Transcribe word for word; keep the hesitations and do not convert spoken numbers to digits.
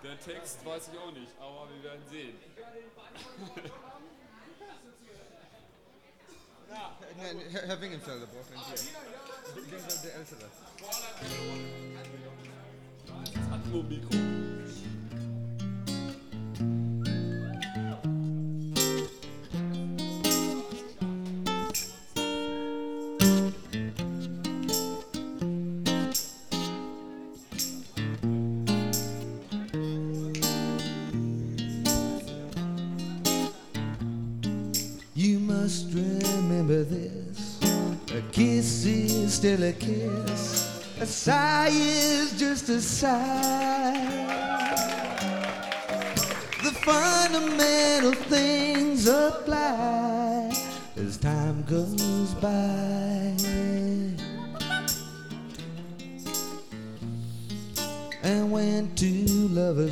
Der Text weiß ich auch nicht, aber wir werden sehen. Nein, Herr, Herr Wingenfelder braucht einen Bier. Der, der Ältere. Das Atmo-Mikro. You must remember this. A kiss is still a kiss. A sigh is just a sigh. The fundamental things apply as time goes by. And when two lovers